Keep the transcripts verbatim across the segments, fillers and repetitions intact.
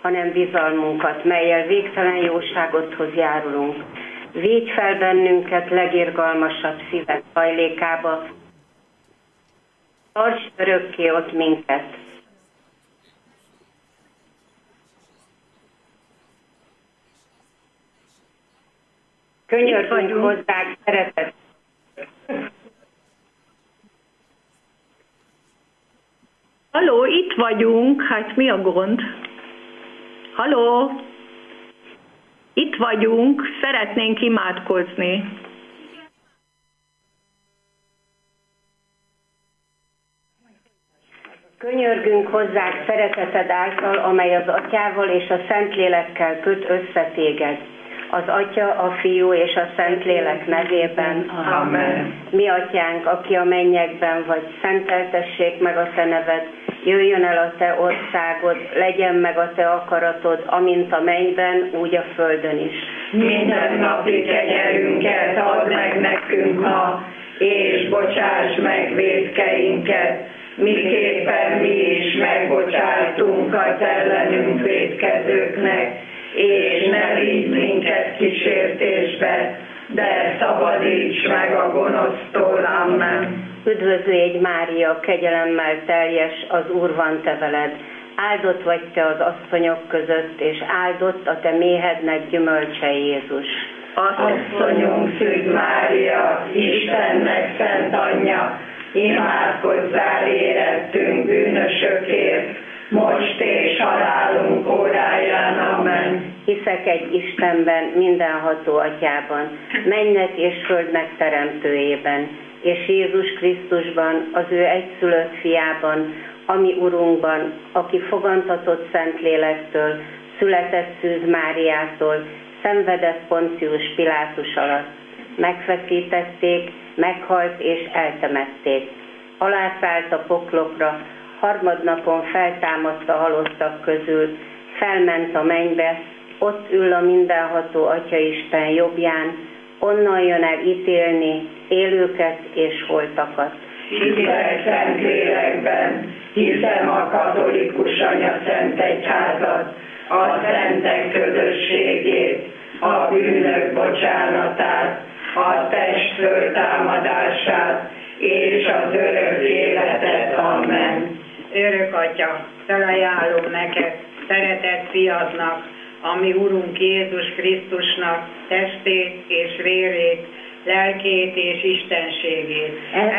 hanem bizalmunkat, mellyel végtelen jóságodhoz járulunk. Védj fel bennünket legirgalmasabb szíved hajlékába, tarts örökké ott minket. Könyörgünk hozzák, szeretet. Halló, itt vagyunk, hát mi a gond? Halló, itt vagyunk, szeretnénk imádkozni. Könyörgünk hozzák szereteted által, amely az Atyával és a Szentlélekkel köt össze téged. Az Atya, a Fiú és a Szentlélek nevében. Amen. Mi Atyánk, aki a mennyekben vagy, szenteltessék meg a te neved, jöjjön el a te országod, legyen meg a te akaratod, amint a mennyben, úgy a földön is. Minden napi kenyerünket add meg nekünk ma, és bocsáss meg vétkeinket, miképpen mi is megbocsájtunk az ellenünk vétkezőknek, és ne vigy minket kísértésbe, de szabadíts meg a gonosztól. Amen. Üdvözlégy Mária, kegyelemmel teljes, az Úr van te veled. Áldott vagy te az asszonyok között, és áldott a te méhednek gyümölcse Jézus. Asszonyunk Szűz Mária, Istennek szent anyja, imádkozzál érettünk bűnösökért, most és halálunk óráján. Amen. Hiszek egy Istenben, mindenható Atyában, mennynek és földnek teremtőjében, és Jézus Krisztusban, az ő egyszülött fiában, ami Urunkban, aki fogantatott Szentlélektől, született Szűz Máriától, szenvedett Poncius Pilátus alatt. Megfeszítették, meghalt és eltemették. Alászállt a poklokra, harmadnapon feltámadt a halottak közül, felment a mennybe, ott ül a mindenható Atyaisten jobbján, onnan jön el ítélni élőket és holtakat. Hiszek Szentlélekben, hiszem a katolikus anya szent egyházat, a szentek közösségét, a bűnök bocsánatát, a test föltámadását és az örök életet. Amen. Örök Atya, felajánlom neked, szeretett fiadnak, ami Urunk Jézus Krisztusnak testét és vérét, lelkét és istenségét.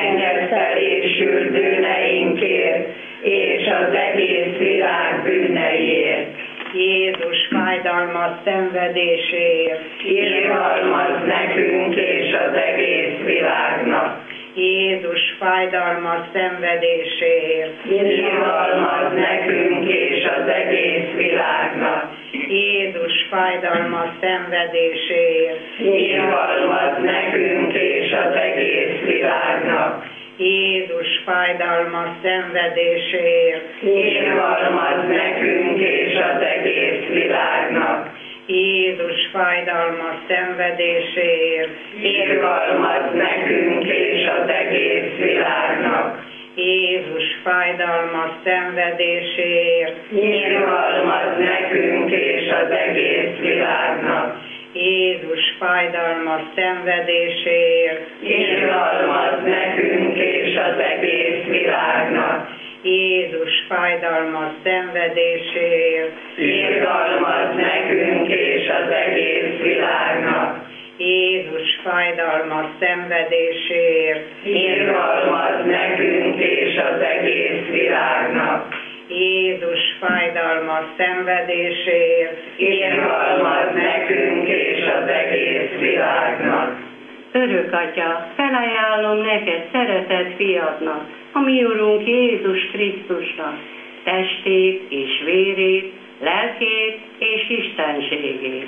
Engedtelésül bűneinkért és az egész világ bűneiért. Jézus fájdalmas szenvedéséért. Irgalmazz nekünk és az egész világnak. Jézus fájdalmas szenvedéséért. Irgalmazz nekünk és az egész világnak. Jézus fájdalmas szenvedéséért. Irgalmazz nekünk és az egész világnak. Jézus fájdalmas szenvedéséért. Irgalmazz nekünk és az egész világnak. Jézus fájdalmas szenvedéséért. Irgalmazz nekünk és az egész világnak. Jézus fájdalmas szenvedéséért. Irgalmazz nekünk és az egész világnak. Jézus fájdalmas szenvedéséért. Irgalmazz nekünk és az egész világnak. Jézus fájdalmas szenvedéséért. Irgalmazz nekünk és az egész világnak. Jézus fájdalmas szenvedéséért. Irgalmazz nekünk és az egész világnak. Jézus fájdalmas szenvedéséért. Irgalmazz nekünk és az egész világnak. Örök Atya, felajánlom neked szeretett fiadnak, a mi Urunk Jézus Krisztusnak, testét és vérét, lelkét és istenségét.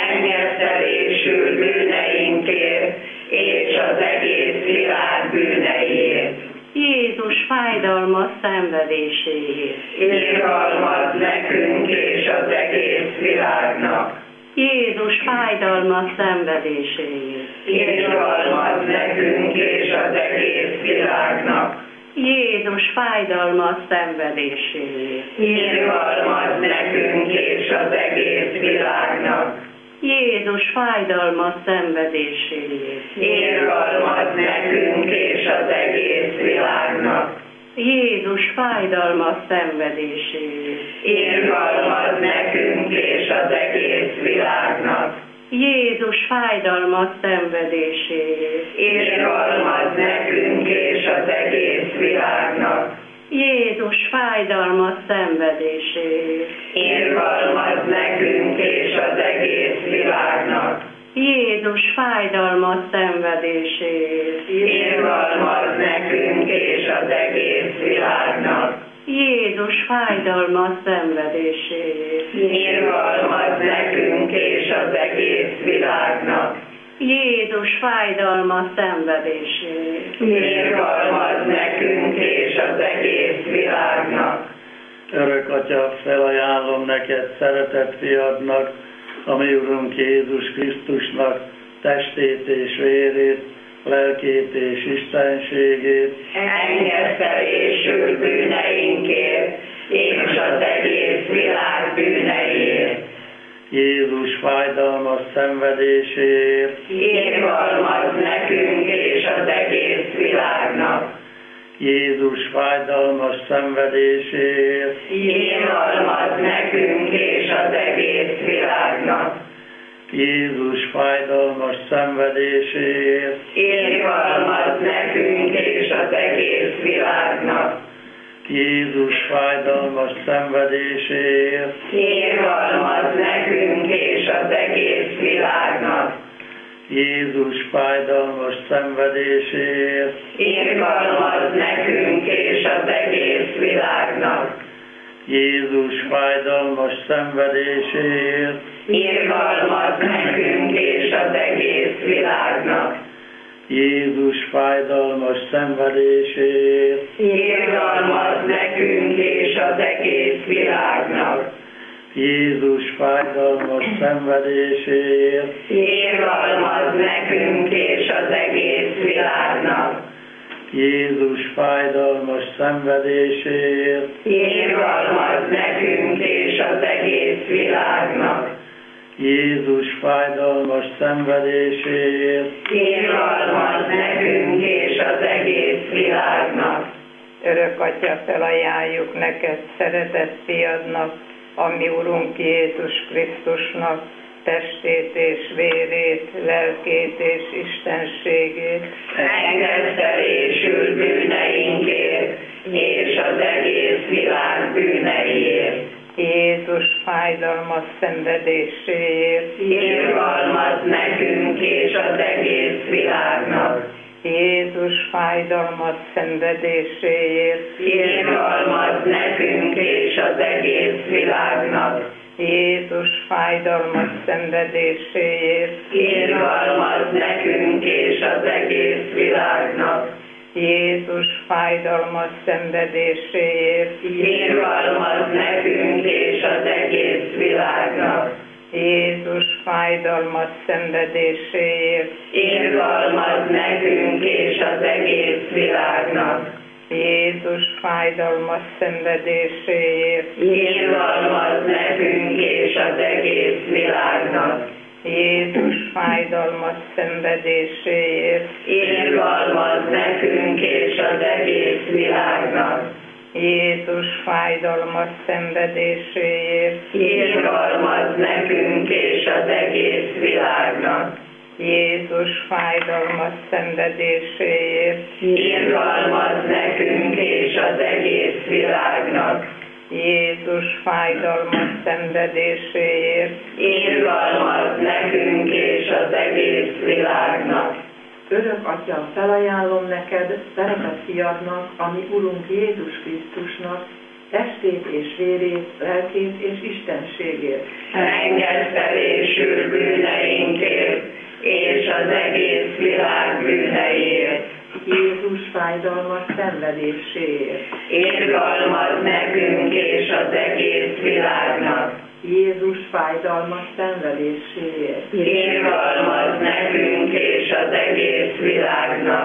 Engedtelésül bűneinkért és az egész világ bűneiért. Jézus fájdalmas szenvedéséért. Irgalmazz nekünk és az egész világnak. Jézus fájdalmas szenvedéséért. Irgalmazz nekünk és az egész világnak. Jézus Jézus fájdalmas szenvedéséért. Irgalmaz nekünk és az egész világnak. Jézus fájdalmas szenvedéséért. Irgalmaz nekünk és az egész világnak. Jézus fájdalmas szenvedéséért. Irgalmaz nekünk és az egész világnak. Jézus fájdalmas szenvedéséért. Irgalmaz nekünk és az egész világnak. Jézus fájdalmas szenvedéséért. Irgalmaz nekünk és az egész világnak. Jézus fájdalmas szenvedéséért. Irgalmaz nekünk és az egész világnak. Jézus fájdalmas szenvedéséért. Irgalmaz nekünk és az egész világnak. Jézus fájdalmas szenvedéséért. Irgalmaz nekünk és az egész világnak. Örök Atya, felajánlom neked szeretett fiadnak, a mi Urunk Jézus Krisztusnak testét és vérét, lelkét és istenségét, Engesztelésül bűneinkért és az egész világ bűneiért. Jézus fájdalmas szenvedéséért, Irgalmaz nekünk és az egész világnak. Jézus fájdalmas szenvedéséért, Irgalmaz nekünk és az egész világnak. Jézus fájdalmas szenvedéséért, Irgalmaz nekünk és az egész világnak. Jézus fájdalmas szenvedéséért, Irgalmaz nekünk és az egész világnak. Jézus fájdalmas szenvedéséért, Irgalmaz nekünk és az egész világnak. Jézus fájdalmas szenvedéséért, Irgalmaz nekünk és az egész világnak. Jézus fájdalmas szenvedéséért, Irgalmaz nekünk és az egész világnak. Jézus fájdalmas szenvedéséért, Irgalmaz nekünk és az egész világnak. Jézus fájdalmas szenvedéséért, Irgalmaz nekünk és az egész világnak. Jézus fájdalmas szenvedéséért, Irgalmaz nekünk és az egész világnak. Örök Atya, felajánljuk neked szeretett fiadnak, a mi Urunk Jézus Krisztusnak testét és vérét, lelkét és istenségét. Engesztelésül bűneinkért és az egész világ bűneiért. Jézus fájdalmas szenvedéséért. Irgalmaz nekünk és az egész világnak. Jézus fájdalmas szenvedéséért. Irgalmaz nekünk és az egész világnak. Jézus fájdalmas szenvedéséért. Irgalmaz nekünk és az egész világnak. Jézus fájdalmas szenvedéséért. Irgalmaz nekünk és az egész világnak. Jézus fájdalmas szenvedéséért. Irgalmaz nekünk és az egész világnak. Jézus fájdalmas szenvedéséért. Irgalmaz nekünk és az egész világnak. Jézus fájdalmas szenvedéséért. Irgalmaz nekünk és az egész világnak. Jézus fájdalmas szenvedéséért. Irgalmaz nekünk és az egész világnak. Jézus fájdalmas szenvedéséért. Irgalmaz nekünk és az egész világnak. Jézus fájdalmas szenvedéséért. Irgalmaz nekünk és az egész világnak. Örök Atya, felajánlom neked, szeretett fiadnak, a mi Urunk Jézus Krisztusnak, testét és vérét, lelkét és istenségét. Engesztelésül bűneinkért és az egész világ bűneiért. Jézus fájdalmas szenvedéséért. Irgalmaz nekünk és az egész világnak. Jézus fájdalmas szenvedéséért. Irgalmaz nekünk és az egész világnak.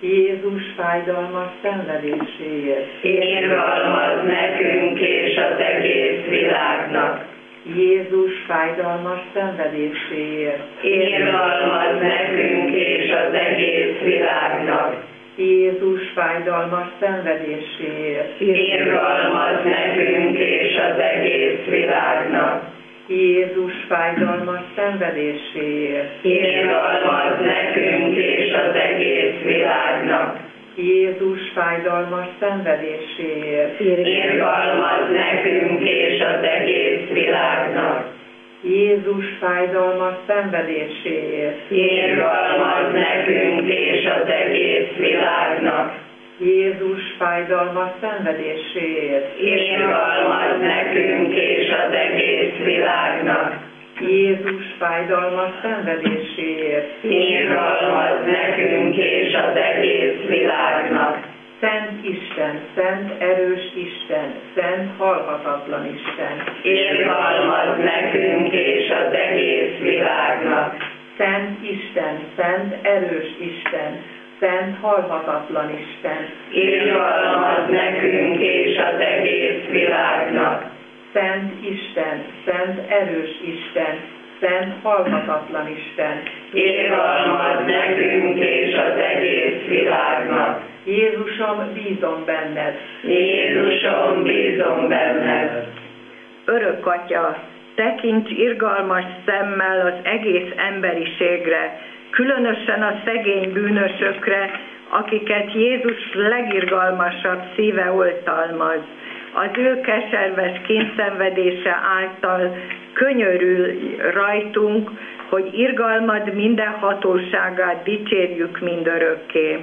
Jézus fájdalmas szenvedéséért. Irgalmaz nekünk és az egész világnak. Jézus fájdalmas szenvedéséért. Irgalmaz nekünk és az egész világnak. Jézus fájdalmas szenvedéséért. Irgalmaz nekünk és az egész világnak. Jézus fájdalmas szenvedéséért. Irgalmaz nekünk és az egész világnak. Jézus fájdalmas szenvedéséért. Irgalmaz nekünk és az egész világnak. Jézus fájdalmas szenvedéséért. Irgalmaz nekünk és az egész világnak. Jézus fájdalmas szenvedéséért. Irgalmaz nekünk és az egész világnak. Jézus fájdalmas szenvedéséért. Irgalmaz nekünk és az egész világnak. Szent Isten, szent erős Isten, szent halhatatlan Isten. Irgalmaz nekünk és az egész világnak. Szent Isten, szent erős Isten, szent halhatatlan Isten. Irgalmaz nekünk és az egész világnak. Szent Isten, szent erős Isten, szent halhatatlan Isten. Irgalmaz nekünk és az egész világnak. Jézusom, bízom benned. Jézusom, bízom benned. Örök Atya, tekints irgalmas szemmel az egész emberiségre, különösen a szegény bűnösökre, akiket Jézus legirgalmasabb szíve oltalmaz. Az ő keserves kényszenvedése által könyörül rajtunk, hogy irgalmad minden hatóságát dicsérjük mindörökké.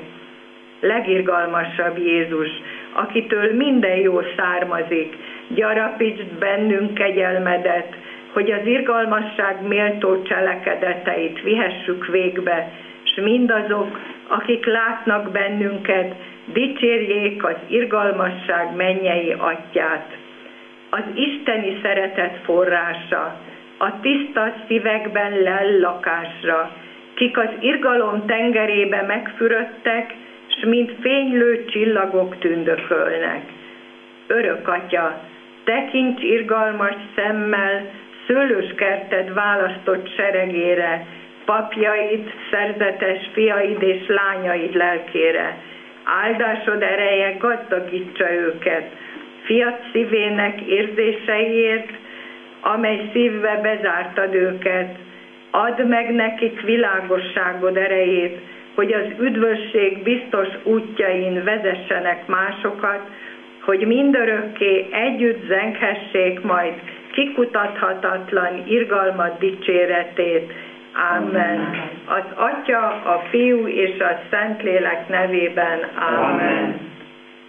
Legirgalmasabb Jézus, akitől minden jó származik, gyarapítsd bennünk kegyelmedet, hogy az irgalmasság méltó cselekedeteit vihessük végbe, s mindazok, akik látnak bennünket, dicsérjék az irgalmasság mennyei Atyát. Az isteni szeretet forrása, a tiszta szívekben lel lakásra, kik az irgalom tengerébe megfürödtek, s mint fénylő csillagok tündökölnek. Örök Atya, tekints irgalmas szemmel szőlőskerted választott seregére, papjaid, szerzetes fiaid és lányaid lelkére. Áldásod ereje gazdagítsa őket, fiat szívének érzéseiért, amely szívbe bezártad őket. Add meg nekik világosságod erejét, hogy az üdvösség biztos útjain vezessenek másokat, hogy mindörökké együtt zenghessék majd kikutathatatlan irgalmad dicséretét. Amen. Az Atya, a Fiú és a Szentlélek nevében. Amen. Amen.